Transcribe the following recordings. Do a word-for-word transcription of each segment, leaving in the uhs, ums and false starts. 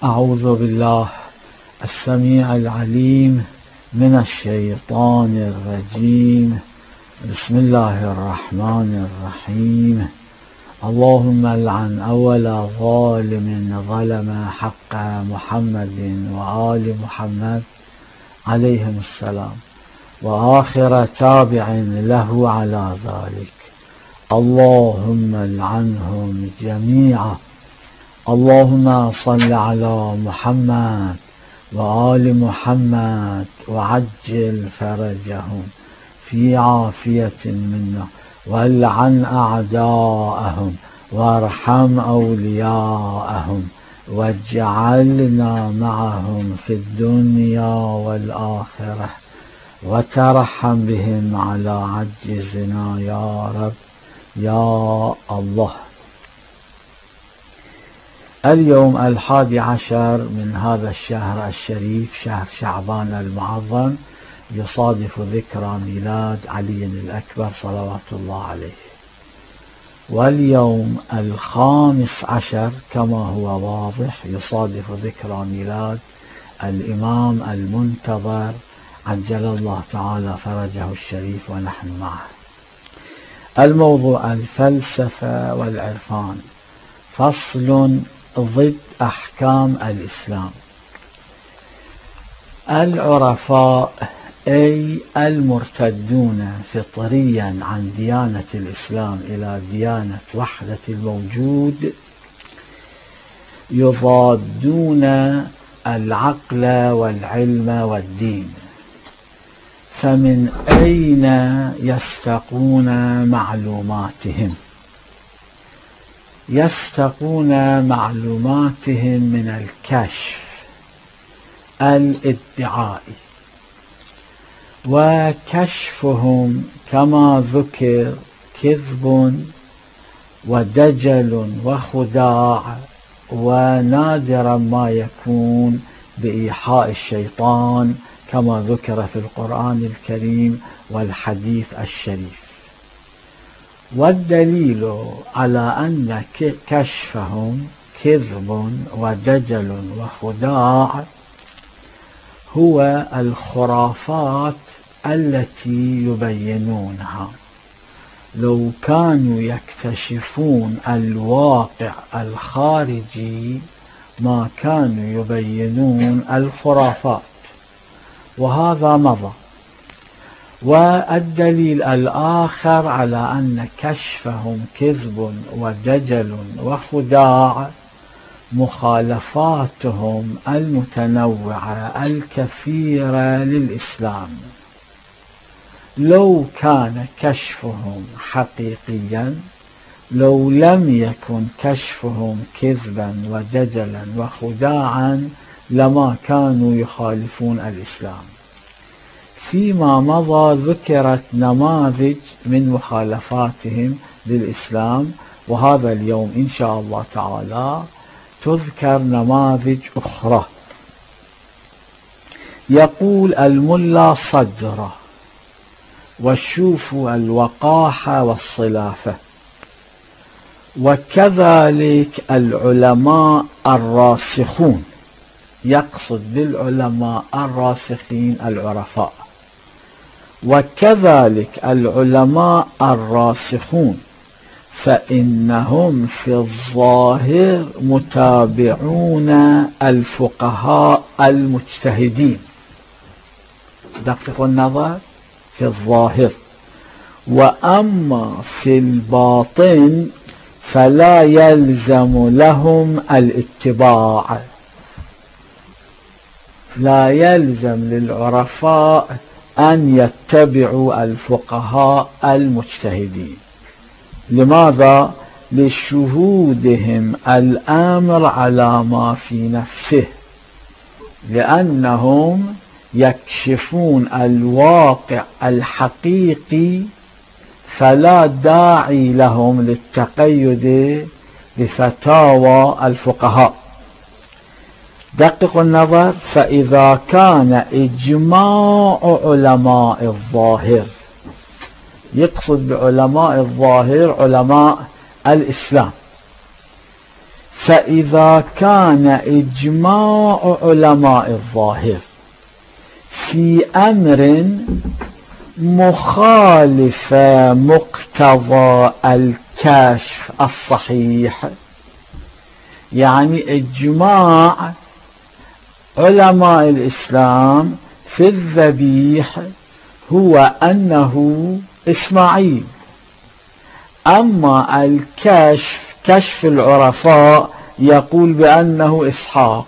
أعوذ بالله السميع العليم من الشيطان الرجيم. بسم الله الرحمن الرحيم. اللهم لعن أول ظالم ظلم حق محمد وآل محمد عليهم السلام، وآخر تابع له على ذلك. اللهم لعنهم جميعا. اللهم صل على محمد وآل محمد وعجل فرجهم في عافية منا، والعن أعداءهم وارحم أولياءهم، واجعلنا معهم في الدنيا والآخرة، وترحم بهم على عجزنا يا رب يا الله. اليوم الحادي عشر من هذا الشهر الشريف، شهر شعبان المعظم، يصادف ذكرى ميلاد علي الأكبر صلوات الله عليه. واليوم الخامس عشر كما هو واضح يصادف ذكرى ميلاد الإمام المنتظر عجل الله تعالى فرجه الشريف ونحن معه. الموضوع الفلسفة والعرفان، فصل ضد أحكام الإسلام. العرفاء أي المرتدون فطريا عن ديانة الإسلام إلى ديانة وحدة الموجود يضادون العقل والعلم والدين، فمن أين يستقون معلوماتهم؟ يستقون معلوماتهم من الكشف الادعائي، وكشفهم كما ذكر كذب ودجل وخداع، ونادرا ما يكون بإيحاء الشيطان كما ذكر في القرآن الكريم والحديث الشريف. والدليل على أن كشفهم كذب ودجل وخداع هو الخرافات التي يبينونها. لو كانوا يكتشفون الواقع الخارجي ما كانوا يبينون الخرافات، وهذا مضى. والدليل الآخر على أن كشفهم كذب ودجل وخداع مخالفاتهم المتنوعة الكثيرة للإسلام. لو كان كشفهم حقيقيا، لو لم يكن كشفهم كذبا ودجلا وخداعا، لما كانوا يخالفون الإسلام. فيما مضى ذكرت نماذج من مخالفاتهم للإسلام، وهذا اليوم إن شاء الله تعالى تذكر نماذج أخرى. يقول الملا صدرة، والشوف الوقاحة والصلافة، وكذلك العلماء الراسخون، يقصد بالعلماء الراسخين العرفاء، وكذلك العلماء الراسخون فإنهم في الظاهر متابعون الفقهاء المجتهدين. دققوا النظر، في الظاهر. وأما في الباطن فلا يلزم لهم الاتباع. لا يلزم للعرفاء أن يتبعوا الفقهاء المجتهدين. لماذا؟ لشهودهم الأمر على ما في نفسه، لأنهم يكشفون الواقع الحقيقي، فلا داعي لهم للتقيد بفتاوى الفقهاء. دققوا النظر. فإذا كان إجماع علماء الظاهر، يقصد بعلماء الظاهر علماء الإسلام، فإذا كان إجماع علماء الظاهر في أمر مخالف مقتضى الكشف الصحيح، يعني إجماع علماء الإسلام في الذبيح هو أنه إسماعيل، أما الكشف كشف العرفاء يقول بأنه إسحاق،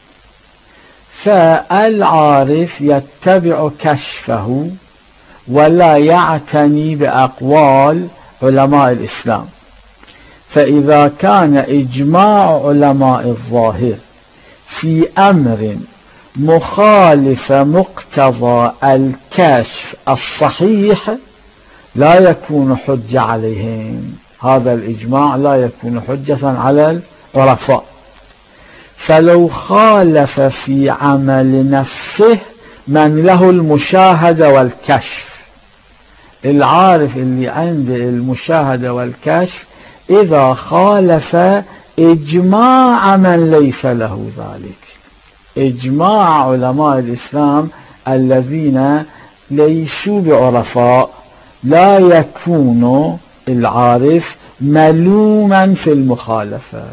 فالعارف يتبع كشفه ولا يعتني بأقوال علماء الإسلام. فإذا كان إجماع علماء الظاهر في أمر مخالف مقتضى الكشف الصحيح لا يكون حجة عليهم، هذا الإجماع لا يكون حجة على العرفاء. فلو خالف في عمل نفسه من له المشاهدة والكشف، العارف اللي عنده المشاهدة والكشف إذا خالف إجماع من ليس له ذلك، إجماع علماء الإسلام الذين ليسوا بعرفاء، لا يكون العارف ملوما في المخالفة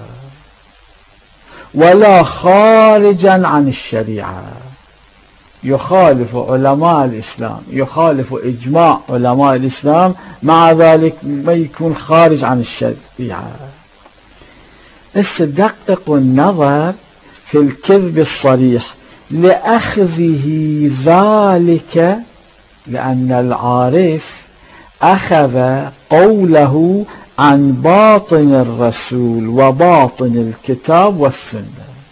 ولا خارجا عن الشريعة. يخالف علماء الإسلام، يخالف إجماع علماء الإسلام، مع ذلك ما يكون خارج عن الشريعة. استدقق النظر في الكذب الصريح لأخذه ذلك، لأن العارف أخذ قوله عن باطن الرسول وباطن الكتاب والسنة.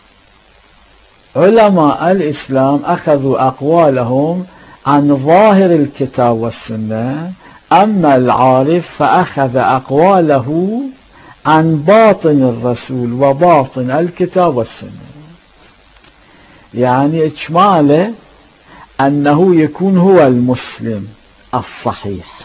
علماء الإسلام أخذوا أقوالهم عن ظاهر الكتاب والسنة، أما العارف فأخذ أقواله عن باطن الرسول وباطن الكتاب والسنة، يعني إجماله أنه يكون هو المسلم الصحيح.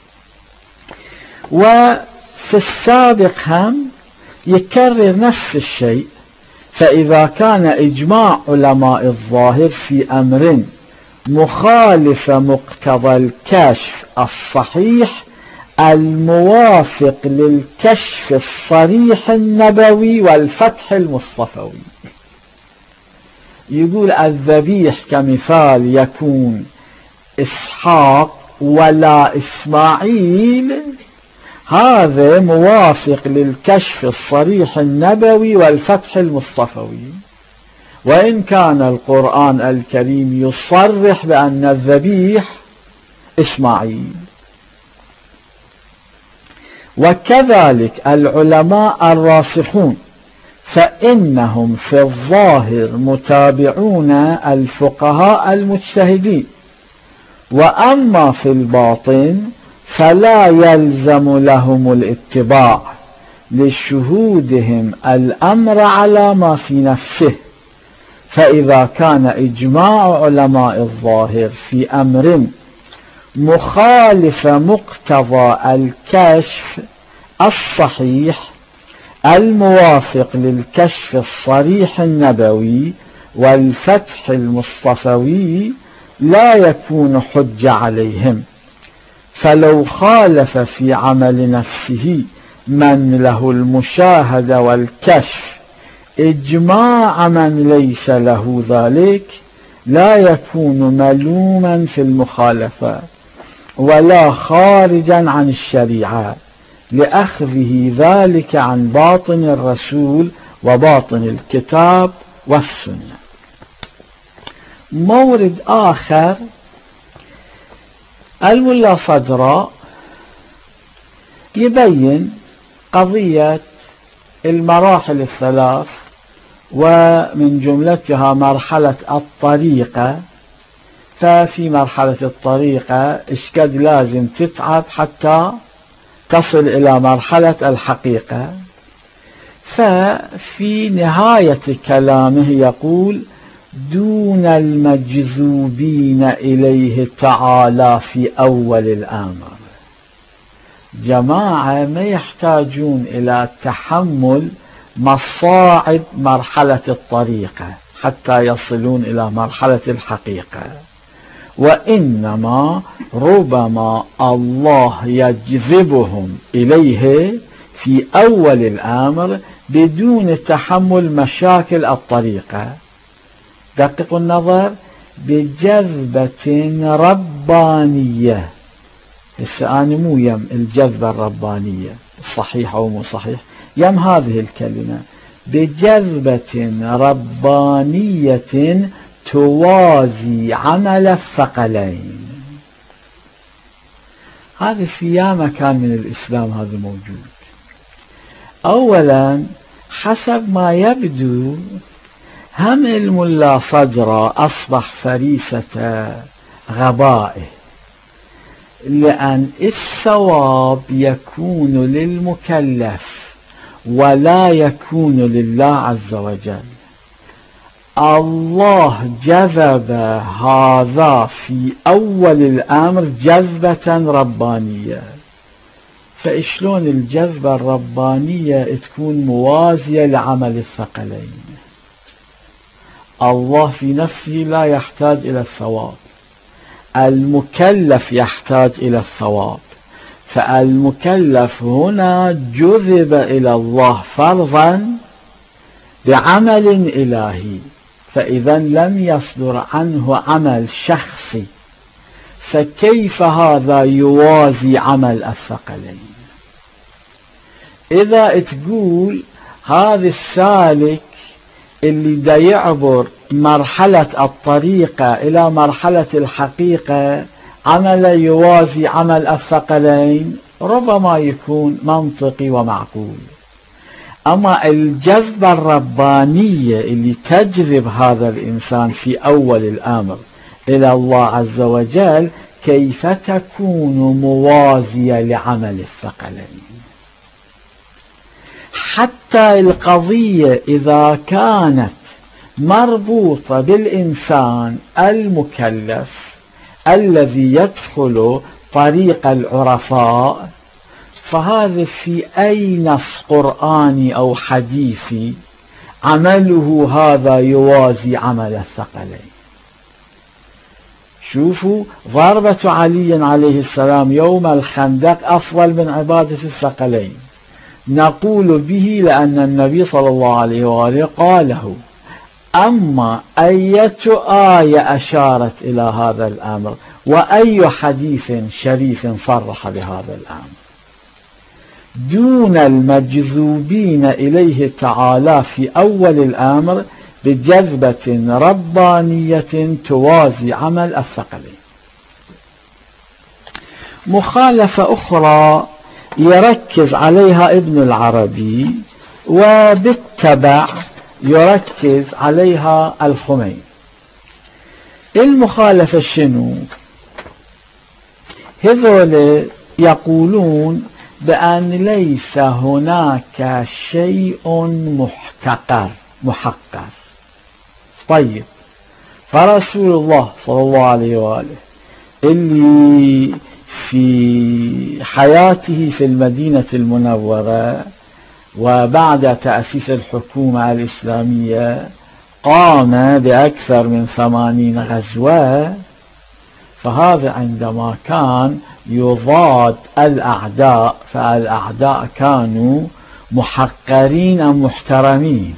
وفي السابق هم يكرر نفس الشيء، فإذا كان إجماع علماء الظاهر في أمر مخالف مقتضى الكشف الصحيح الموافق للكشف الصريح النبوي والفتح المصطفوي، يقول الذبيح كمثال يكون إسحاق ولا إسماعيل، هذا موافق للكشف الصريح النبوي والفتح المصطفوي، وإن كان القرآن الكريم يصرح بأن الذبيح إسماعيل. وكذلك العلماء الراسخون فإنهم في الظاهر متابعون الفقهاء المجتهدين، وأما في الباطن فلا يلزم لهم الاتباع لشهودهم الأمر على ما في نفسه. فإذا كان إجماع علماء الظاهر في أمر مخالف مقتضى الكشف الصحيح الموافق للكشف الصريح النبوي والفتح المصطفوي لا يكون حجة عليهم. فلو خالف في عمل نفسه من له المشاهدة والكشف إجماع من ليس له ذلك لا يكون ملوما في المخالفة ولا خارجا عن الشريعة، لأخذه ذلك عن باطن الرسول وباطن الكتاب والسنة. مورد آخر، الملا صدراء يبين قضية المراحل الثلاث، ومن جملتها مرحلة الطريقة. ففي مرحلة الطريقة إشكد لازم تتعب حتى تصل إلى مرحلة الحقيقة. ففي نهاية كلامه يقول: دون المجذوبين إليه تعالى في أول الأمر. جماعة ما يحتاجون إلى تحمل مصاعد مرحلة الطريقة حتى يصلون إلى مرحلة الحقيقة، وإنما ربما الله يجذبهم إليه في أول الأمر بدون تحمل مشاكل الطريقة. دققوا النظر، بجذبة ربانية. هسه أنا مو يم الجذبة الربانية صحيح أو مو صحيح، يم هذه الكلمة بجذبة ربانية توازي عمل الثقلين. هذه في يا مكان من الإسلام هذا موجود. أولا حسب ما يبدو هم الملا صدرة أصبح فريسة غبائه، لأن الثواب يكون للمكلف ولا يكون لله عز وجل. الله جذب هذا في أول الأمر جذبة ربانية، فإشلون الجذبة الربانية تكون موازية لعمل الثقلين؟ الله في نفسه لا يحتاج إلى الثواب، المكلف يحتاج إلى الثواب، فالمكلف هنا جذب إلى الله فرضا بعمل إلهي، فإذا لم يصدر عنه عمل شخصي، فكيف هذا يوازي عمل الثقلين؟ إذا تقول هذا السالك اللي دا يعبر مرحلة الطريقة إلى مرحلة الحقيقة عمل يوازي عمل الثقلين، ربما يكون منطقي ومعقول. أما الجذبة الربانية اللي تجذب هذا الإنسان في أول الأمر إلى الله عز وجل كيف تكون موازية لعمل الثقلين؟ حتى القضية إذا كانت مربوطة بالإنسان المكلف الذي يدخل طريق العرفاء، فهذا في أي نص قرآني أو حديثي عمله هذا يوازي عمل الثقلين؟ شوفوا ضربة علي عليه السلام يوم الخندق أفضل من عبادة الثقلين. نقول به لأن النبي صلى الله عليه وآله قاله. أما أية آية أشارت إلى هذا الأمر وأي حديث شريف صرح بهذا الأمر دون المجذوبين إليه تعالى في أول الأمر بجذبة ربانية توازي عمل الثقلين؟ مخالفة أخرى يركز عليها ابن العربي وبالتبع يركز عليها الخميني. المخالفة شنو؟ هذول يقولون بأن ليس هناك شيء محتقر محقر. طيب، فرسول الله صلى الله عليه وآله اللي في حياته في المدينة المنورة وبعد تأسيس الحكومة الإسلامية قام بأكثر من ثمانين غزوة، فهذا عندما كان يضاد الأعداء فالأعداء كانوا محقرين أم محترمين.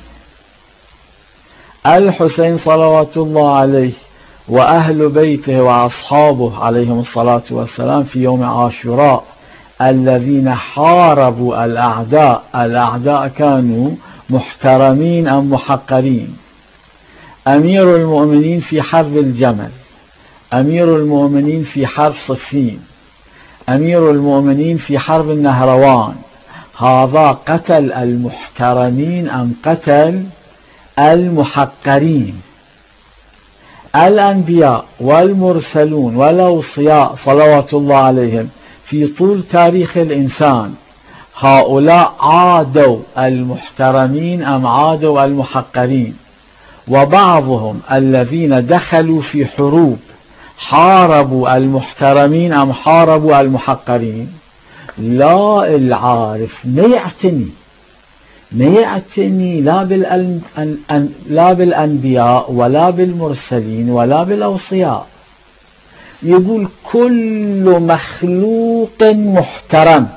الحسين صلوات الله عليه وأهل بيته وأصحابه عليهم الصلاة والسلام في يوم عاشوراء الذين حاربوا الأعداء، الأعداء كانوا محترمين أم محقرين؟ أمير المؤمنين في حرب الجمل، أمير المؤمنين في حرب صفين، أمير المؤمنين في حرب النهروان، هذا قتل المحترمين أم قتل المحقرين؟ الأنبياء والمرسلون والأوصياء صلوات الله عليهم في طول تاريخ الإنسان هؤلاء عادوا المحترمين أم عادوا المحقرين؟ وبعضهم الذين دخلوا في حروب حاربوا المحترمين أم حاربوا المحقرين؟ لا، العارف ما يعتني ما يعتني لا, لا بالأنبياء ولا بالمرسلين ولا بالأوصياء. يقول كل مخلوق محترم.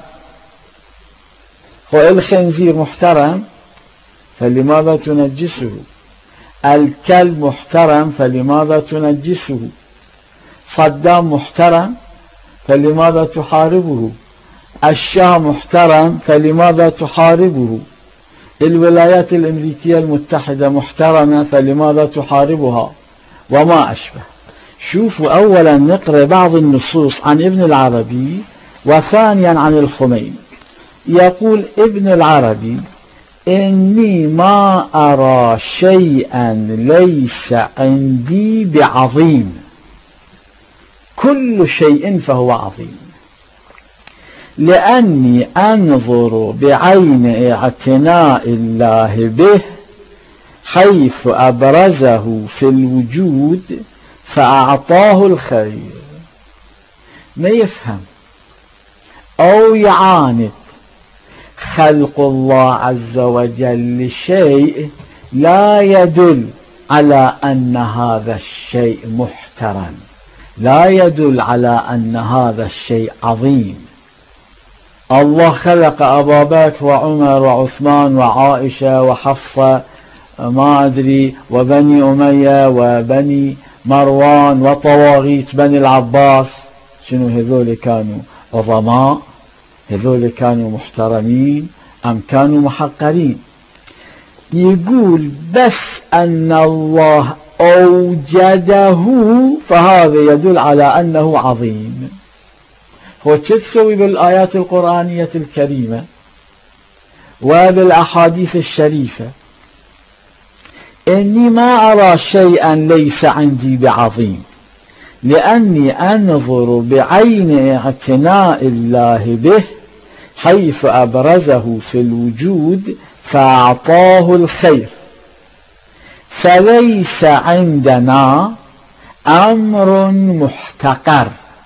هو الخنزير محترم فلماذا تنجسه؟ الكلب محترم فلماذا تنجسه؟ صدام محترم فلماذا تحاربه؟ الشاه محترم فلماذا تحاربه؟ الولايات الأمريكية المتحدة محترمة فلماذا تحاربها؟ وما أشبه. شوفوا، أولا نقرأ بعض النصوص عن ابن العربي وثانيا عن الخميني. يقول ابن العربي: إني ما أرى شيئا ليس عندي بعظيم، كل شيء فهو عظيم، لأني أنظر بعين اعتناء الله به حيث أبرزه في الوجود فأعطاه الخير. ما يفهم أو يعاند خلق الله عز وجل لشيء لا يدل على أن هذا الشيء محترم، لا يدل على أن هذا الشيء عظيم. الله خلق أبا بكر وعمر وعثمان وعائشة وحفصة ما أدري وبني أمية وبني مروان وطواغيت بني العباس. شنو هذول؟ كانوا عظماء؟ هذول كانوا محترمين أم كانوا محقرين؟ يقول بس أن الله أوجده فهذا يدل على أنه عظيم. هو تسوي بالآيات القرآنية الكريمة وبالأحاديث الشريفة؟ إني ما أرى شيئا ليس عندي بعظيم، لأني أنظر بعين اعتناء الله به حيث أبرزه في الوجود فأعطاه الخير، فليس عندنا أمر محتقر.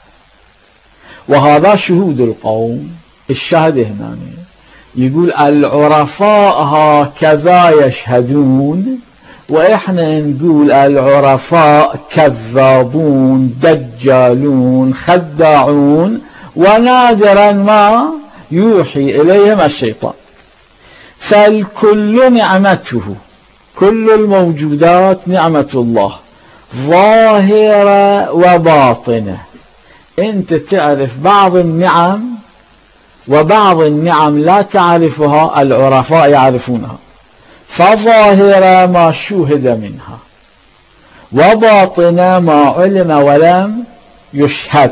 وهذا شهود القوم. الشهد هنا يقول العرفاء هكذا يشهدون، وإحنا نقول العرفاء كذابون دجالون خداعون، ونادرا ما يوحي إليهم الشيطان. فالكل نعمته، كل الموجودات نعمة الله ظاهرة وباطنة. أنت تعرف بعض النعم وبعض النعم لا تعرفها، العرفاء يعرفونها. فظاهرة ما شوهد منها، وباطنة ما علم ولم يشهد.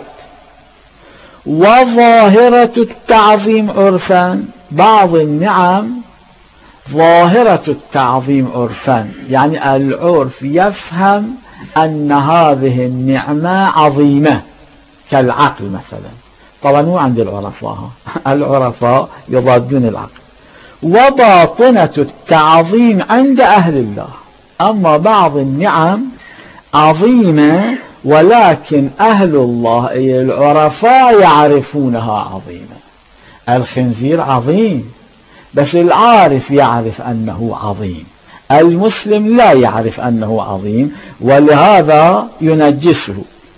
وظاهرة التعظيم عرفا، بعض النعم ظاهرة التعظيم عرفا، يعني العرف يفهم أن هذه النعمة عظيمة، كالعقل مثلا. طبعا مو عند العرفاء، العرفاء يضادون العقل. وباطنة التعظيم عند أهل الله. أما بعض النعم عظيمة ولكن أهل الله أي العرفاء يعرفونها عظيمة. الخنزير عظيم بس العارف يعرف أنه عظيم، المسلم لا يعرف أنه عظيم ولهذا ينجسه.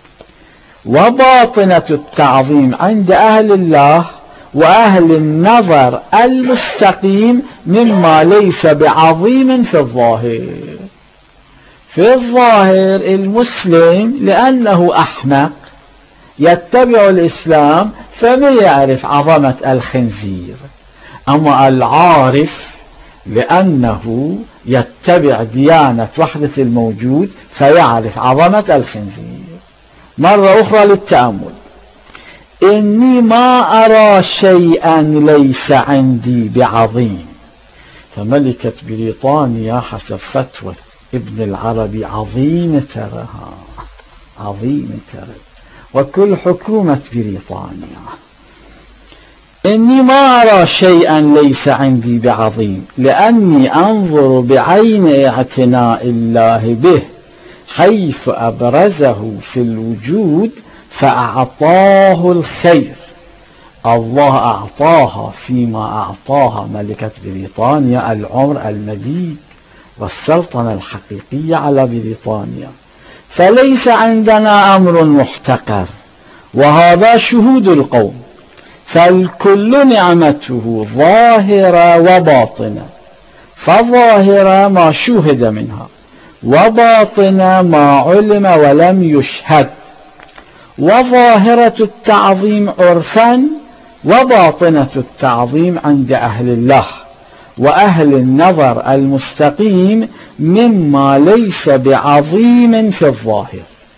وباطنة التعظيم عند أهل الله وأهل النظر المستقيم مما ليس بعظيم في الظاهر. في الظاهر المسلم لأنه أحمق يتبع الإسلام فما يعرف عظمة الخنزير، أما العارف لأنه يتبع ديانة وحدة الموجود فيعرف عظمة الخنزير. مرة أخرى للتأمل: إني ما أرى شيئا ليس عندي بعظيم. فملكة بريطانيا حسب فتوى ابن العربي عظيم ترها، عظيم ترى، وكل حكومة بريطانيا. إني ما أرى شيئا ليس عندي بعظيم، لأني أنظر بعين اعتناء الله به حيث أبرزه في الوجود فأعطاه الخير. الله أعطاها فيما أعطاها ملكة بريطانيا العمر المديد والسلطنة الحقيقية على بريطانيا، فليس عندنا أمر محتقر، وهذا شهود القوم، فالكل نعمته ظاهرة وباطنة، فظاهرة ما شوهد منها، وباطنة ما علم ولم يشهد، وظاهرة التعظيم عرفا، وباطنة التعظيم عند أهل الله وأهل النظر المستقيم مما ليس بعظيم في الظاهر.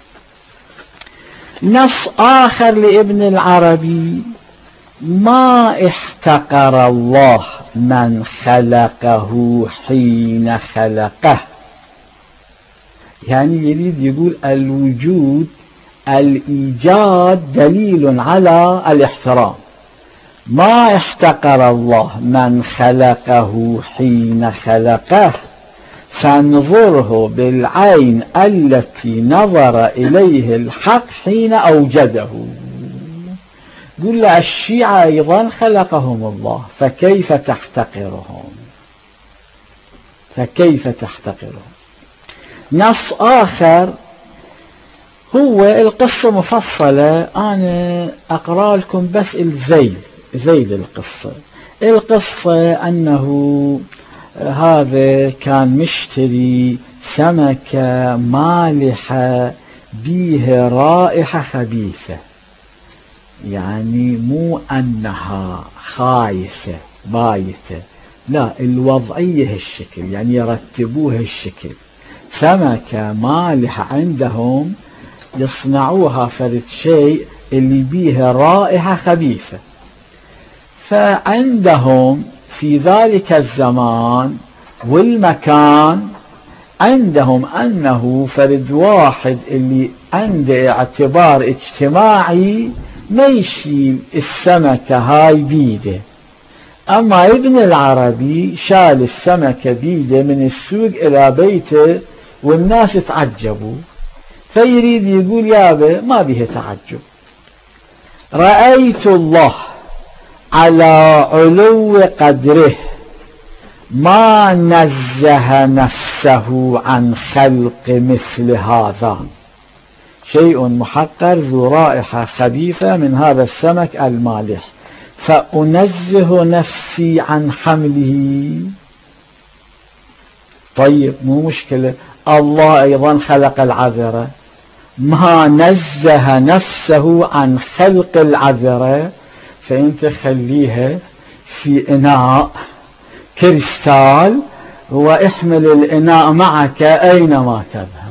نص آخر لابن العربي: ما احتقر الله من خلقه حين خلقه، يعني يريد يقول الوجود الإيجاد دليل على الاحترام. ما احتقر الله من خلقه حين خلقه فانظره بالعين التي نظر إليه الحق حين أوجده. قل الشيعة أيضا خلقهم الله، فكيف تحتقرهم فكيف تحتقرهم نص آخر هو القصة مفصلة، أنا أقرأ لكم بس الذيل ذيل القصة. القصة أنه هذا كان مشتري سمكة مالحة بيها رائحة خبيثة، يعني مو أنها خايسة بايتة، لا، الوضعية هالشكل، يعني يرتبوها هالشكل. سمكة مالحة عندهم يصنعوها فرد شيء اللي بيها رائحة خبيثة، فعندهم في ذلك الزمان والمكان عندهم أنه فرد واحد اللي عنده اعتبار اجتماعي ما يشيل السمكة هاي بيده. أما ابن العربي شال السمكة بيده من السوق إلى بيته والناس تعجبوا، فيريد يقول يابا ما به تعجب، رأيت الله على علو قدره ما نزه نفسه عن خلق مثل هذا، شيء محقر ذو رائحة خبيثة من هذا السمك المالح، فأنزه نفسي عن حمله. طيب مو مشكلة، الله أيضا خلق العذرة، ما نزه نفسه عن خلق العذرة، فأنت خليها في إناء كريستال واحمل الإناء معك أينما تذهب.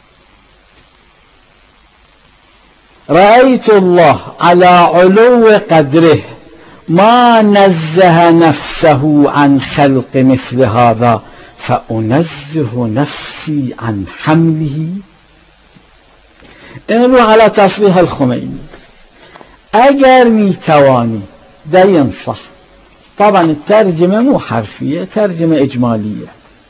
رأيت الله على علو قدره ما نزه نفسه عن خلق مثل هذا، فأنزه نفسي عن حمله. انظروا على تصريح الخميني: اگر میتوانی، دا ينصح، طبعا الترجمة مو حرفية، ترجمة إجمالية،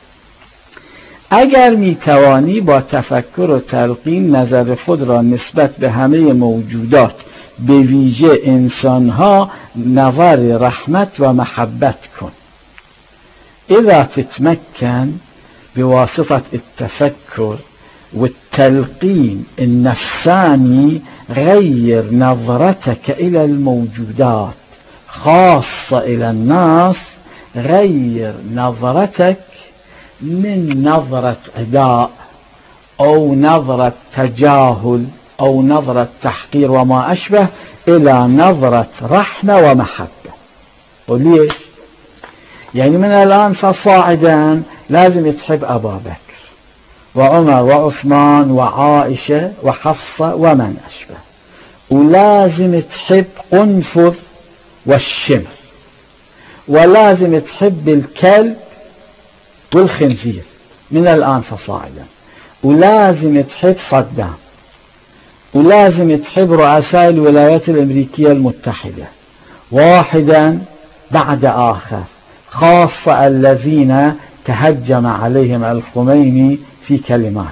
اگر میتوانی با تفکر و تلقین نظر خود را نسبت به همه موجودات به ویژه انسانها نظر رحمت و محبت کن. اذا تتمكن بواسطة التفكر والتلقين النفساني غير نظرتك إلى الموجودات، خاصة إلى الناس، غير نظرتك من نظرة عداء أو نظرة تجاهل أو نظرة تحقير وما أشبه إلى نظرة رحمة ومحبة. وليش؟ يعني من الآن فصاعدا لازم تحب أبا بكر وعمر وعثمان وعائشة وحفصة ومن أشبه، ولازم تحب قنفذ والشمر، ولازم تحب الكلب والخنزير من الآن فصاعدا، ولازم تحب صدام، ولازم تحب رؤساء الولايات الأمريكية المتحدة واحدا بعد آخر، خاصة الذين تهجم عليهم الخميني في كلماته.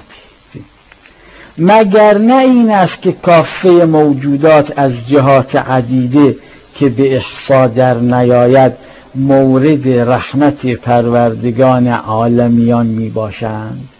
مگر نه این است که کافه موجودات از جهات عدیده که به احصا در نیاید مورد رحمت پروردگان عالمیان می باشند.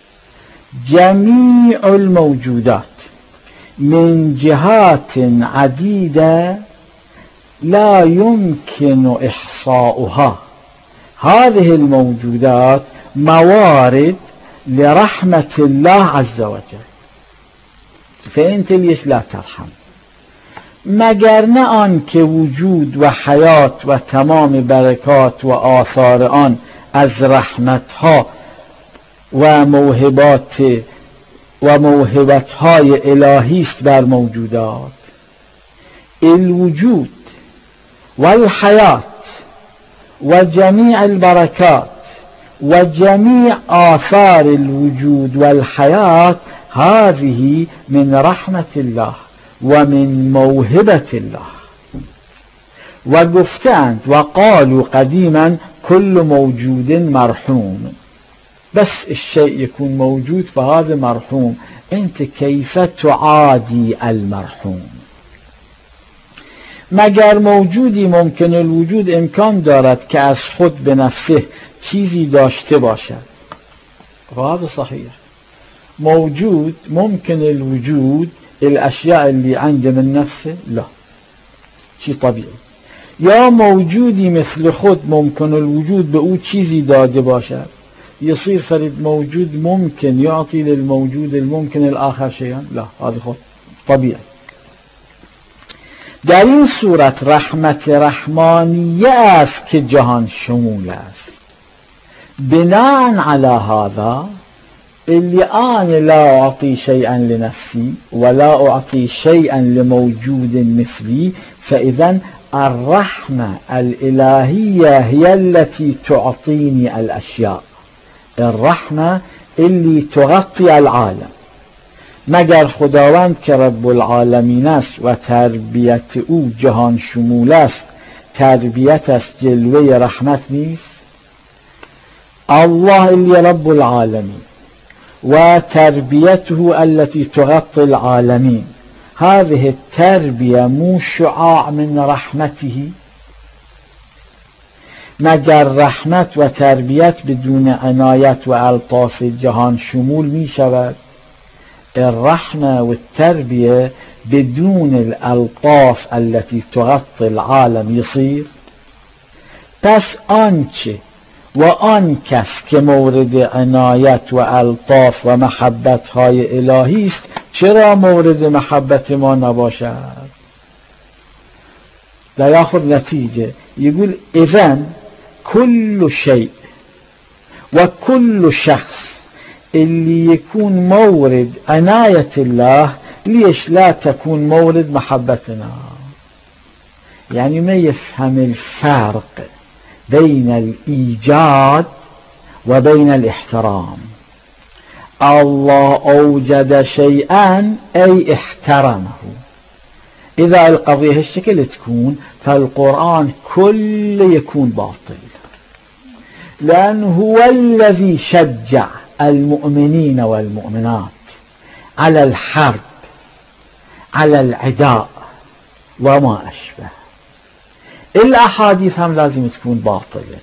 جمیع الموجودات من جهات عدیده لا يمكن إحصاؤها. هذه الموجودات موارد لرحمة الله عز وجل، فأنت ليش لا ترحم؟ مگر نه آن که وجود و حیات و تمام برکات و آثار آن از رحمتها و موهبات و موهبتهای الهی است بر موجودات. الوجود والحیات و جمیع البرکات و جمیع آثار الوجود والحیات هذه من رحمت الله و من موهبة الله. و گفتند و قالوا قدیما كل موجود مرحوم، بس الشيء يكون موجود فهذا مرحوم، انت كيف تعادي المرحوم؟ مگر موجودی ممکن الوجود امکان دارد که از خود به نفسه چیزی داشته باشد؟ هذا صحيح. موجود ممكن الوجود الأشياء اللي عنده من نفسه لا، شيء طبيعي. یا موجودی مثل خود ممکن الوجود به او چیزی داده باشد، يصير فرد موجود ممكن يعطي للموجود الممكن الآخر شيئا؟ لا، هذا خود طبيعي. در این صورت رحمت رحمانیه است که جهان شمول است. بناء على هذا اللي أنا لا أعطي شيئا لنفسي ولا أعطي شيئا لموجود مثلي، فإذا الرحمة الإلهية هي التي تعطيني الأشياء. الرحمة اللي تغطي العالم. مگر خداوند که رب العالمین است و تربیت او جهان شمول است، تربیت است جلوه رحمت نیست؟ الله اللي رب العالمين وتربيته التي تغطي العالمين، هذه التربية مو شعاع من رحمته؟ مگر رحمت و تربیت بدون عنایت و الطاف جهان شمول می شود؟ الرحمة والتربية بدون الألطاف التي تغطي العالم يصير؟ پس آنچه و آن کس که مورد عنایت و الطاف و محبت های الهی است چرا مورد محبت ما نباشد؟ لا ياخذ نتيجة. يقول إذن كل شيء وكل شخص اللي يكون مورد عناية الله ليش لا تكون مورد محبتنا؟ يعني ما يفهم الفرق بين الإيجاد وبين الاحترام. الله أوجد شيئا أي احترمه. إذا القضية هالشكل تكون فالقرآن كله يكون باطل، لأنه هو الذي شجع المؤمنين والمؤمنات على الحرب على العداء وما أشبه. الأحاديث هم لازم تكون باطلة،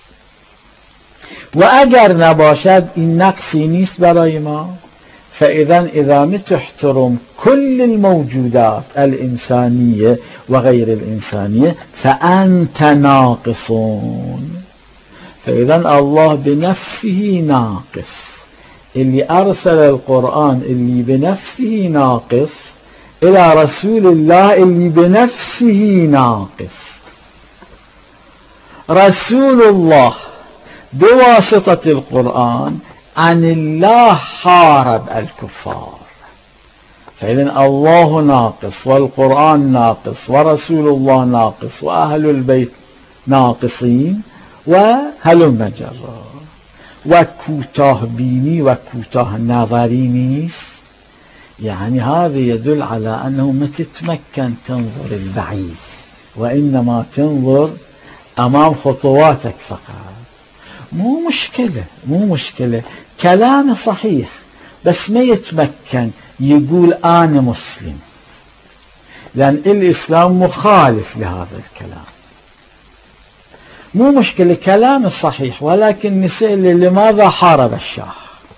وأجر نباشد إن نقصي نيست برای ما. فإذا إذا متحترم كل الموجودات الإنسانية وغير الإنسانية فأنت ناقصون. فإذا الله بنفسه ناقص، اللي أرسل القرآن اللي بنفسه ناقص إلى رسول الله اللي بنفسه ناقص. رسول الله بواسطة القرآن عن الله حارب الكفار. فإذا الله ناقص والقرآن ناقص ورسول الله ناقص وأهل البيت ناقصين وهلم جرا. وكوتاه بيني وكوتاه نظري نيس، يعني هذا يدل على أنه ما تتمكن تنظر البعيد وإنما تنظر أمام خطواتك فقط. مو مشكلة مو مشكلة كلام صحيح، بس ما يتمكن يقول أنا مسلم، لأن الإسلام مخالف لهذا الكلام. مو مشكلة كلام صحيح، ولكن نسأل لماذا حارب الشاه؟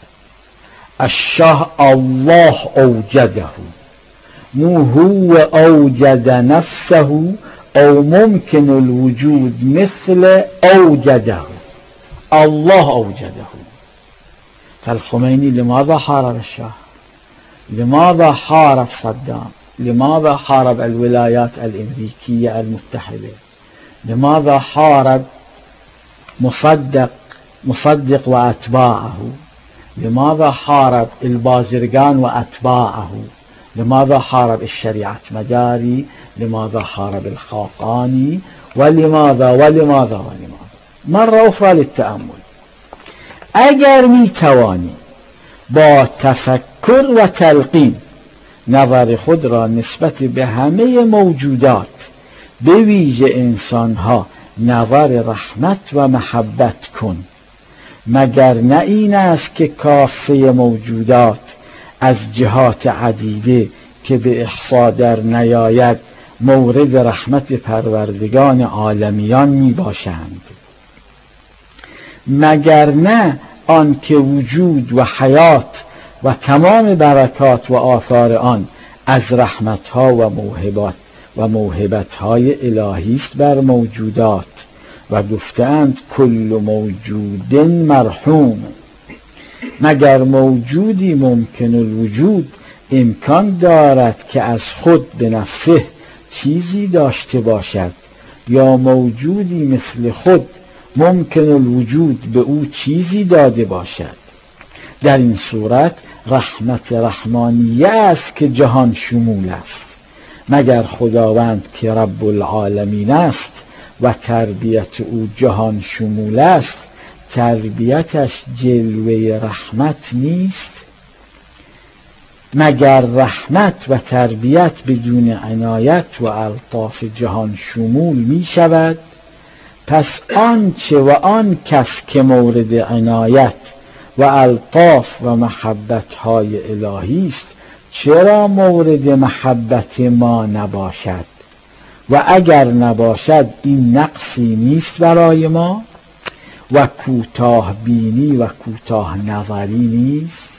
الشاه الله أوجده، مو هو أوجد نفسه أو ممكن الوجود مثل أوجده، الله أوجده. فالخميني لماذا حارب الشاه؟ لماذا حارب صدام؟ لماذا حارب الولايات الأمريكية المتحدة؟ لماذا حارب مصدق مصدق وأتباعه؟ لماذا حارب البازرقان وأتباعه؟ لماذا حارب الشريعة مداري؟ لماذا حارب الخاقاني؟ ولماذا ولماذا ولماذا؟ مرة أخرى للتأمل. اگر میتوانی با تفکر و تلقین نظر خود را نسبت به همه موجودات به ویژه انسانها نظر رحمت و محبت کن، مگر نه این است که کافه موجودات از جهات عدیده که به احصا در نیاید مورد رحمت پروردگان عالمیان می باشند؟ مگر نه آن که وجود و حیات و تمام برکات و آثار آن از رحمتها و موهبات و موهبتهای الهی است بر موجودات و گفتند کل موجود مرحوم. مگر موجودی ممکن الوجود امکان دارد که از خود به نفسه چیزی داشته باشد، یا موجودی مثل خود ممکن الوجود به او چیزی داده باشد؟ در این صورت رحمت رحمانیه است که جهان شمول است. مگر خداوند که رب العالمین است و تربیت او جهان شمول است، تربیتش جلوه رحمت نیست؟ مگر رحمت و تربیت بدون عنایت و الطاف جهان شمول می شود؟ پس آنچه و آن کس که مورد عنایت و الطاف و محبت‌های الهی است چرا مورد محبت ما نباشد؟ و اگر نباشد این نقصی نیست برای ما و کوتاه بینی و کوتاه نظری نیست؟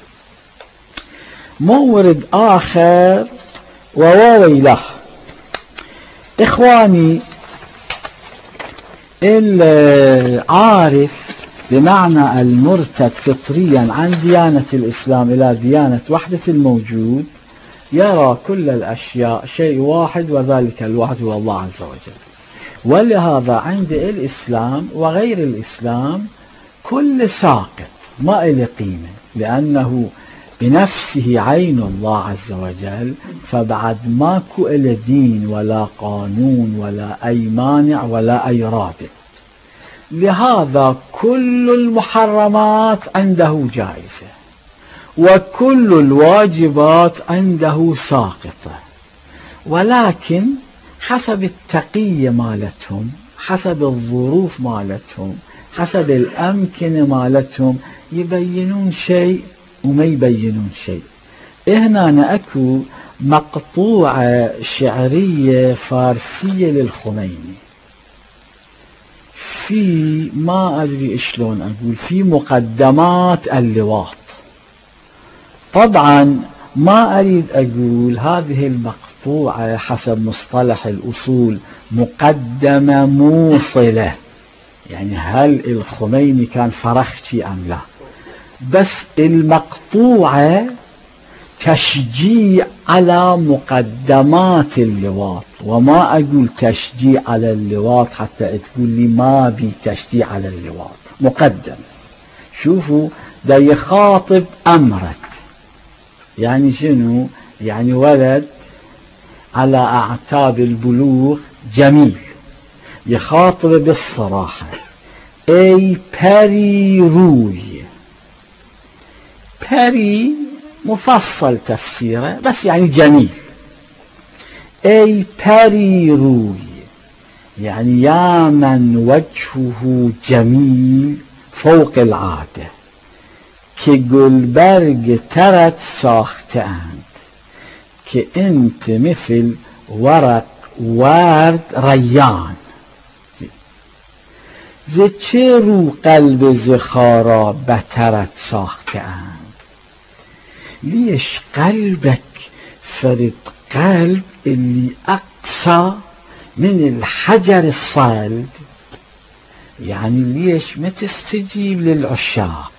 مورد آخر و وویله. إخواني، العارف بمعنى المرتد فطريا عن ديانة الإسلام إلى ديانة وحدة الموجود يرى كل الأشياء شيء واحد، وذلك الواحد هو الله عز وجل. ولهذا عند الإسلام وغير الإسلام كل ساقط ما إلى قيمة، لأنه بنفسه عين الله عز وجل، فبعد ماكو إلى دين ولا قانون ولا أي مانع ولا أي رادع. لهذا كل المحرمات عنده جائزة وكل الواجبات عنده ساقطة، ولكن حسب التقية مالتهم، حسب الظروف مالتهم، حسب الأمكنة مالتهم يبينون شيء وما يبينون شيء. هنا أكو مقطوعة شعرية فارسية للخميني في، ما أدري شلون أقول، في مقدمات اللواط. طبعا ما أريد أقول هذه المقطوعة حسب مصطلح الأصول مقدمة موصلة، يعني هل الخميني كان فرخشي أم لا، بس المقطوعة تشجيع على مقدمات اللواط، وما أقول تشجيع على اللواط حتى تقول لي ما بي تشجيع على اللواط. مقدم، شوفوا، دا يخاطب أمرك، يعني شنو؟ يعني ولد على أعتاب البلوغ جميل، يخاطب بالصراحة، أي بري روي. بري مفصل تفسيره بس يعني جميل. أي بري روي يعني يا من وجهه جميل فوق العادة، که گلبرگ ترت ساخته اند، که انت مثل ورق ورد ريان. ز چه رو قلب زخارا بترت ساخته اند؟ ليش قلبك فرد قلب اللي أقسى من الحجر الصلب؟ يعني ليش ما تستجيب للعشاق؟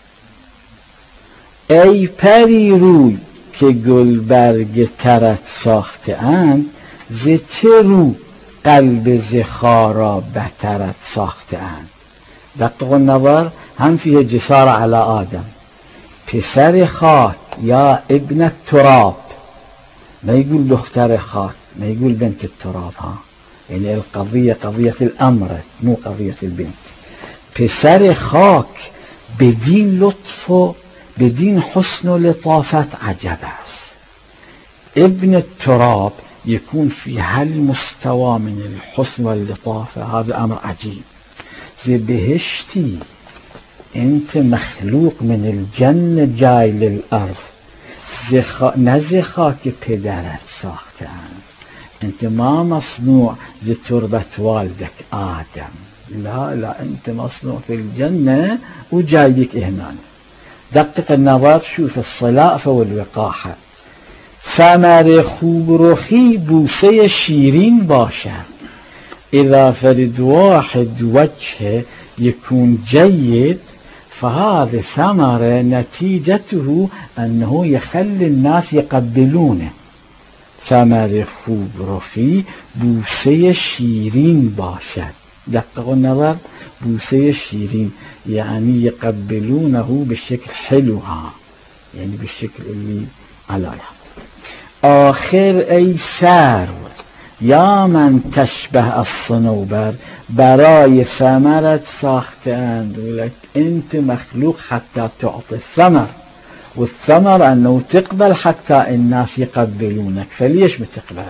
ای پری روی که گلبرگ ترت ساخته اند، ز چه رو قلب زخارا بترت ساخته اند؟ دقق النظر، هم فيه جسارة على آدم. پسر خاک یا ابن التراب، ما يقول دختر خاك، ما يقول بنت التراب، ها يعني القضية قضية الأمر مو قضية البنت. پسر خاك بدين لطف و بدين حسن و لطافة عجب است. ابن التراب يكون في هالمستوى من الحسن واللطافة، هذا أمر عجيب. زي بهشتي انت مخلوق من الجنة جاي للأرض، زخا... نه خاک پدرت ساختن، انت ما مصنوع زي تربة والدك آدم، لا لا انت مصنوع في الجنة وجاي لك هنا. دقق النظر، شوف الصلافة والوقاحة. ثمر خوب رخی بوسه شیرین باشد. إذا فرد واحد وجهه يكون جيد فهذه ثمرة نتيجته أنه يخلي الناس يقبلونه. ثمر خوب رخی بوسه شیرین باشد. دقق النظر، بوسه شیرین يعني يقبلونه بالشكل حلو، ها يعني بالشكل اللي عليها. آخر ای سرو یا من تشبه الصنوبر، برای ثمرت ساختند، ولك انت مخلوق حتى تعطي الثمر، والثمر انه تقبل حتى الناس يقبلونك. فليش ما تقبل؟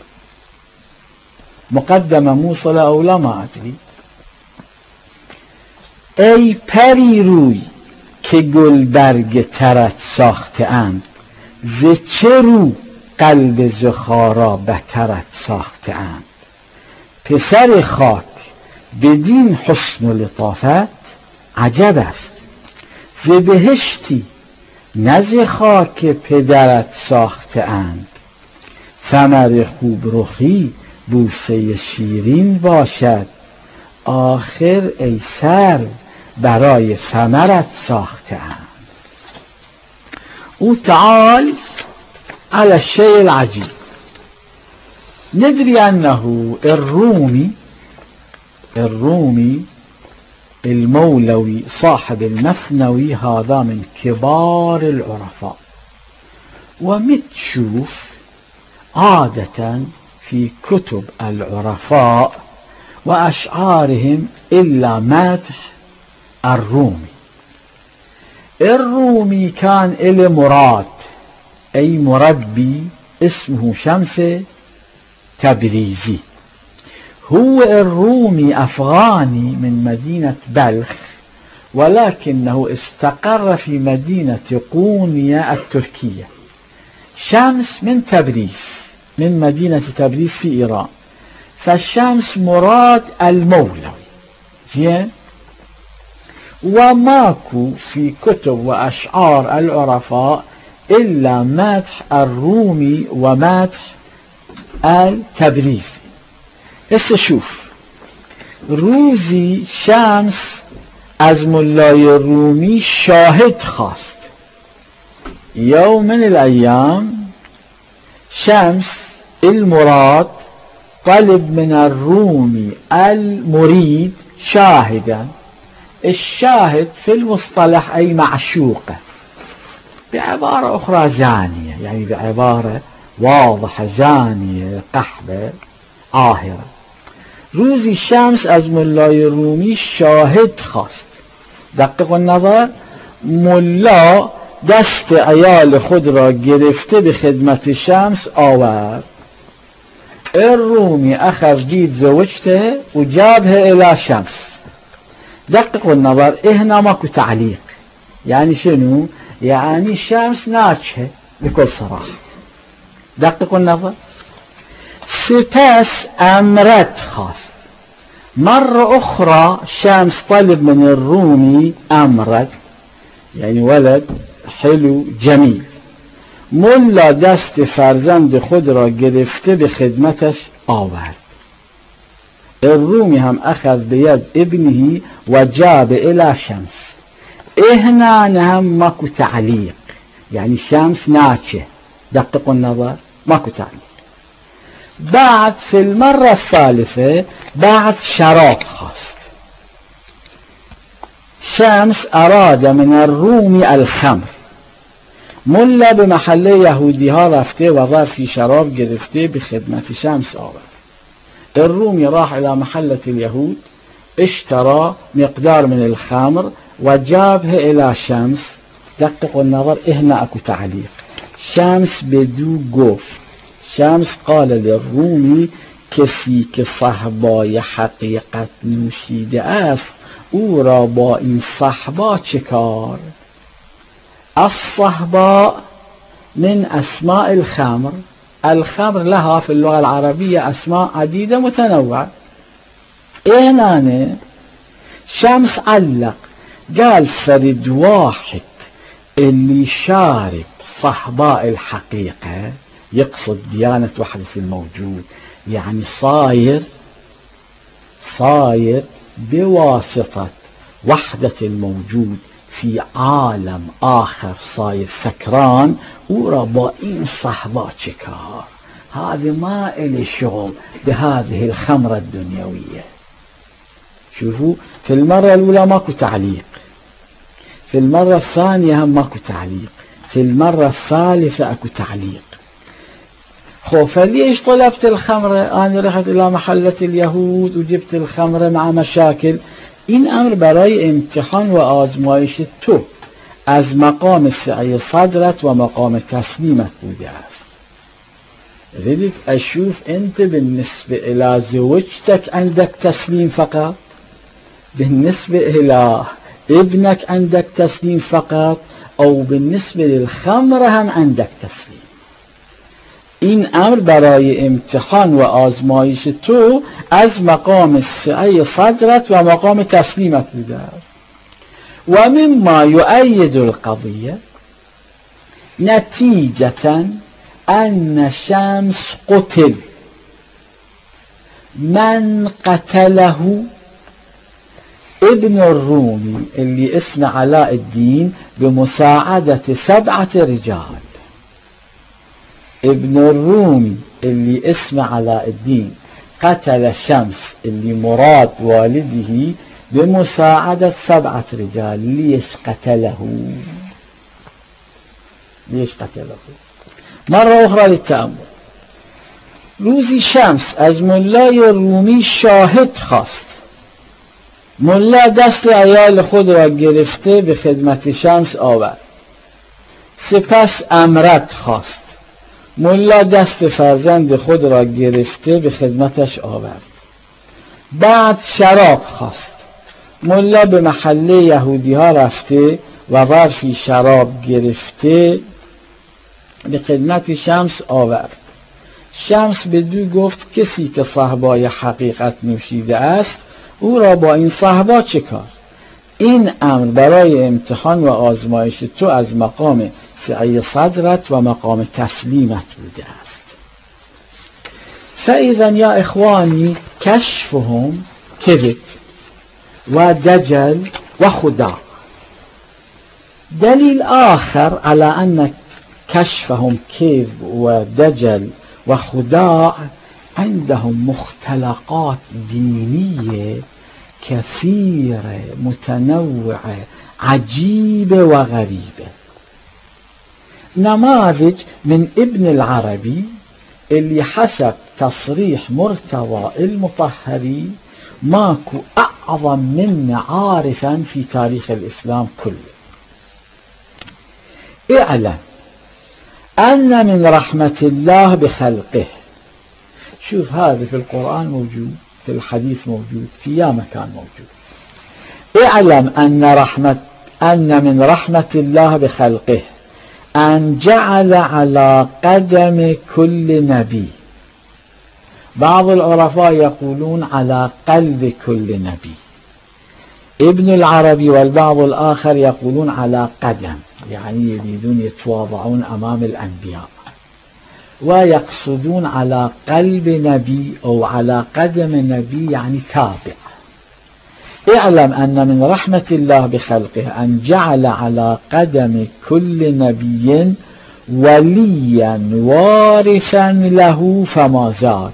مقدمة موصلة او لا ما ادري. ای پری روی که گلبرگ ترت ساخته اند، ز چه رو قلب زخارا بترت ساخته اند؟ پسر خاک بدین حسن و لطافت عجب است. ز بهشتی نه ز خاک پدرت ساخته اند. ثمر خوب رخی بوسه شیرین باشد. آخر ای سر برای ثمرت ساخته اند. وتعال على الشيء العجيب. ندري أنه الرومي الرومي المولوي صاحب المثنوي هذا من كبار العرفاء، ومتشوف عادة في كتب العرفاء وأشعارهم إلا مدح الرومي. الرومي كان إلى مراد، أي مربي اسمه شمس تبريزي. هو الرومي أفغاني من مدينة بلخ، ولكنه استقر في مدينة قونية التركية. شمس من تبريز، من مدينة تبريز في إيران. فالشمس مراد المولوي، زين. وماكو في كتب وأشعار العرفاء إلا مدح الرومي ومدح التبريزي. هسه شوف، روزي شمس از ملای رومی شاهد خواست. يوم من الأيام شمس المراد طلب من الرومي المريد شاهدا. الشاهد في المصطلح أي معشوقة، بعبارة أخرى زانية، يعني بعبارة واضحة زانية قحبة عاهرة. روزي الشمس از ملای رومی شاهد خواست. دقق النظر، ملا دست عیال خود را گرفته به خدمت شمس آورد. الرومي أخذ بيد زوجته وجابها إلى شمس. دققوا النظر، هنا ماكو تعليق. يعني شنو؟ يعني الشمس ناجحة بكل صراحة. دققوا النظر. سپس امرت خواست. مرة أخرى شمس طلب من الرومي امرت، يعني ولد حلو جميل. ملا دست فرزند خود را گرفته به خدمتش آورد. الرومی هم اخذ بيد ابنه وجاب الى شمس. هنا هم ماكو تعليق، يعني شمس ناتشه، دققوا النظر، ماكو تعليق. بعد في المرة الثالثة بعد شراب خاست. شمس أراد من الرومي الخمر. ملا بمحل يهودي ها رفته و ظرفی شراب گرفته به خدمت شمس آورد. الرومي راح إلى محلة اليهود، اشترى مقدار من الخمر وجابه إلى شمس. دققوا النظر، هنا أكو تعليق. شمس بدو گفت. شمس قال للرومی کسی که صهبای حقیقت نوشیده است او را با این صهبا چه کار؟ الصهبا من اسماء الخمر. الخمر لها في اللغة العربية أسماء عديدة متنوعة. إهنانه شمس علق قال فرد واحد اللي شارب صهباء الحقيقة، يقصد ديانة وحدة الموجود، يعني صاير صاير بواسطة وحدة الموجود في عالم آخر، صاير سكران وربائين صحبات شكار. هذه ما إلي شغل بهذه الخمرة الدنيوية. شوفوا، في المرة الأولى ماكو تعليق، في المرة الثانية هم ماكو تعليق، في المرة الثالثة أكو تعليق. خوف ليش طلبت الخمرة؟ أنا رحت إلى محلة اليهود وجبت الخمرة مع مشاكل. این امر برای امتحان و آزمایش تو از مقام سعی صدرت و مقام تسلیمت بوده است. لذلك أشوف أنت بالنسبة إلى زوجتك عندك تسليم فقط، بالنسبة إلى ابنك عندك تسليم فقط، أو بالنسبة للخمر هم عندك تسليم. این امر برای امتحان و آزمایش تو از مقام سعی صدرت و مقام تسلیمت بوده است. و مما یؤید القضیه نتیجة ان شمس قتل. من قتله ابن الرومي اللي اسمه علاء الدين بمساعدة سبعة رجال. ابن الرومي اللي اسمه علاء الدين قتل شمس اللي مراد والده بمساعدة سبعة رجال. ليش قتله؟ ليش قتله؟ مرة أخرى للتأمل. روزی شمس از ملای رومی شاهد خواست. ملا دست عیال خود را گرفته به خدمت شمس آورد. سپس امرت خواست. ملا دست فرزند خود را گرفته به خدمتش آورد. بعد شراب خواست. ملا به محله یهودی ها رفته و ظرفی شراب گرفته به خدمت شمس آورد. شمس بدو گفت کسی که صهبای حقیقت نوشیده است او را با این صهبا چه کار؟ این امر برای امتحان و آزمایش تو از مقام سعی صدرت و مقام تسلیمت بوده است. فإذا یا اخوانی کشفهم کذب و دجل و خداع. دلیل آخر على أن كشفهم كذب ودجل وخداع عندهم مختلقات دينية كثيرة متنوعة عجيبة وغريبة. نماذج من ابن العربي اللي حسب تصريح مرتضى المطهري ماكو أعظم من عارفا في تاريخ الإسلام كله. اعلم أن من رحمة الله بخلقه. شوف هذا في القرآن موجود، في الحديث موجود، في يا مكان موجود. اعلم أن رحمة أن من رحمة الله بخلقه أن جعل على قدم كل نبي بعض العرفاء يقولون على قلب كل نبي. ابن العربي والبعض الآخر يقولون على قدم، يعني يريدون يتواضعون أمام الأنبياء، ويقصدون على قلب نبي أو على قدم نبي يعني تابع. اعلم أن من رحمة الله بخلقه أن جعل على قدم كل نبي وليا وارثا له فما زاد.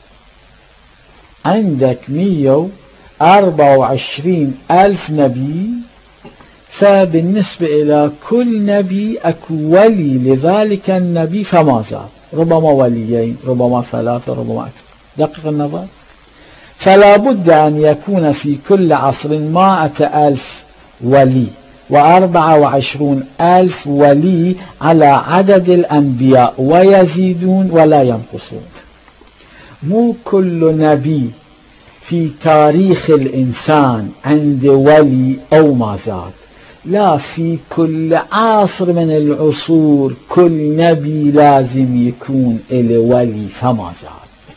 عندك مئة وأربعة وعشرين ألف نبي، فبالنسبة إلى كل نبي أكو ولي لذلك النبي فما زاد، ربما وليين، ربما ثلاثة، ربما أكثر. دقق النظر. فلا بد أن يكون في كل عصر مائة ألف ولي وأربعة وعشرون ألف ولي على عدد الأنبياء، ويزيدون ولا ينقصون. مو كل نبي في تاريخ الإنسان عند ولي أو ما زاد، لا، في كل عصر من العصور كل نبي لازم يكون إلى ولي فما زاد.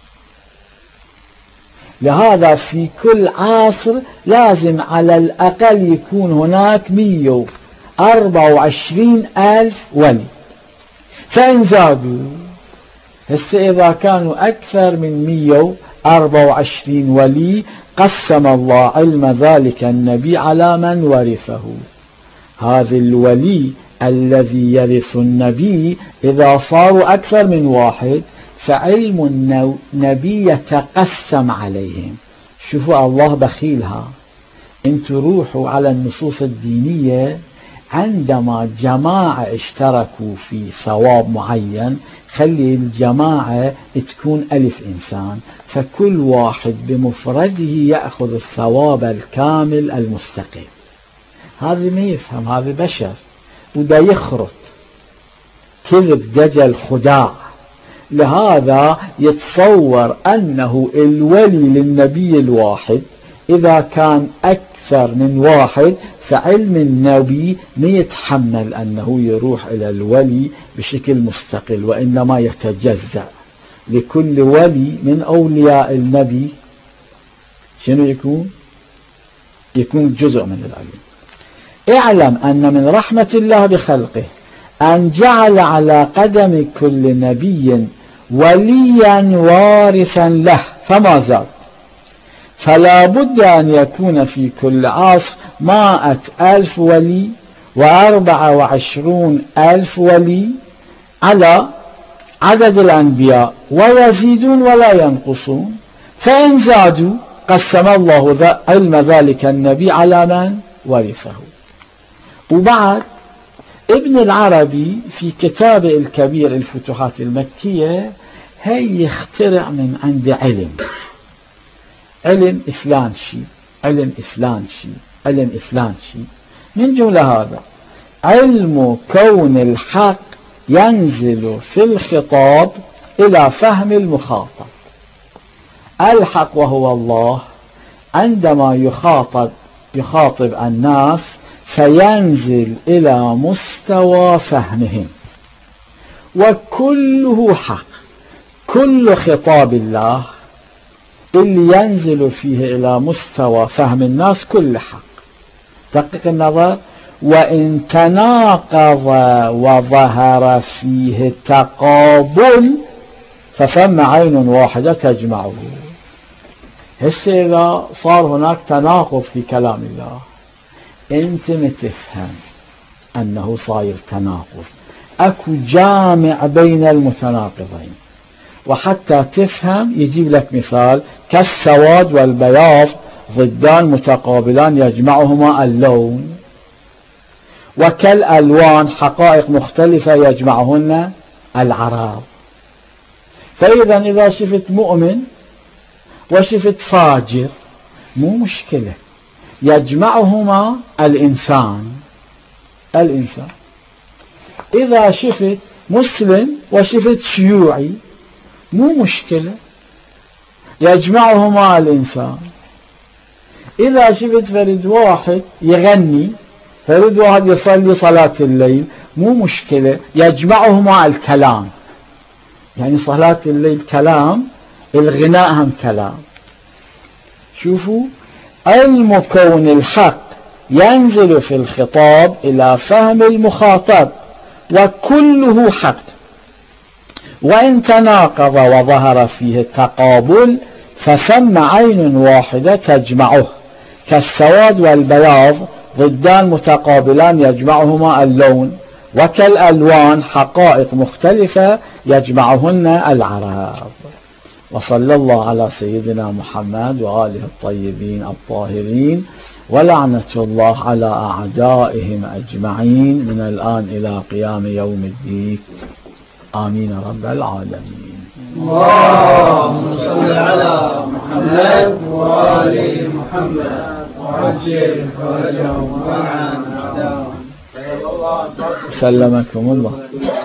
لهذا في كل عصر لازم على الأقل يكون هناك مئة وأربعة وعشرين ألف ولي، فإن زادوا هسه إذا كانوا أكثر من مئة وأربعة وعشرين ولي قسم الله علم ذلك النبي على من ورثه. هذا الولي الذي يرث النبي إذا صاروا أكثر من واحد فعلم النبي يتقسم عليهم. شوفوا الله بخيلها، انتوا روحوا على النصوص الدينية، عندما جماعة اشتركوا في ثواب معين خلي الجماعة تكون ألف إنسان، فكل واحد بمفرده يأخذ الثواب الكامل المستقيم. هذا ما يفهم، هذا بشر ودا يخرط كذب دجل خداع. لهذا يتصور أنه الولي للنبي الواحد إذا كان أكثر من واحد فعلم النبي ما يتحمل أنه يروح إلى الولي بشكل مستقل، وإنما يتجزأ. لكل ولي من أولياء النبي شنو يكون؟ يكون جزء من العلم. اعلم أن من رحمة الله بخلقه أن جعل على قدم كل نبي وليا وارثا له فما زاد. فلا بد أن يكون في كل عصر مائة ألف ولي وأربعة وعشرون ألف ولي على عدد الأنبياء، ويزيدون ولا ينقصون. فإن زادوا قسم الله علم ذلك النبي على من ورثه. وبعد ابن العربي في كتابه الكبير الفتوحات المكية هي يخترع من عند علم، علم إفلان شيء، علم إفلان شيء، علم إفلان شيء. من جملة هذا علم كون الحق ينزل في الخطاب إلى فهم المخاطب. الحق وهو الله عندما يخاطب يخاطب الناس فينزل إلى مستوى فهمهم، وكله حق. كل خطاب الله اللي ينزل فيه إلى مستوى فهم الناس كل حق. دقق النظر. وإن تناقض وظهر فيه تقابل فثم عين واحدة تجمعه. هسه إذا صار هناك تناقض في كلام الله انت متفهم أنه صاير تناقض، أكو جامع بين المتناقضين. وحتى تفهم يجيب لك مثال: كالسواد والبياض ضدان متقابلان يجمعهما اللون، وكالألوان حقائق مختلفة يجمعهن العراض. فإذا إذا شفت مؤمن وشفت فاجر مو مشكلة، يجمعهما الإنسان الإنسان. إذا شفت مسلم وشفت شيوعي مو مشكلة، يجمعهما الإنسان. إذا شفت فرد واحد يغني، فرد واحد يصلي صلاة الليل، مو مشكلة، يجمعهما الكلام. يعني صلاة الليل كلام، الغناء هم كلام. شوفوا، المكون الحق ينزل في الخطاب إلى فهم المخاطب وكله حق، وإن تناقض وظهر فيه التقابل فثم عين واحدة تجمعه، كالسواد والبياض ضدان متقابلان يجمعهما اللون، وكالألوان حقائق مختلفة يجمعهن العرب. وصلى الله على سيدنا محمد وآله الطيبين الطاهرين، ولعنة الله على أعدائهم أجمعين من الآن إلى قيام يوم الدين. آمين رب العالمين. اللهم صل على محمد وآل محمد وعجل فرجهم وعن أعدائهم. سلمكم الله.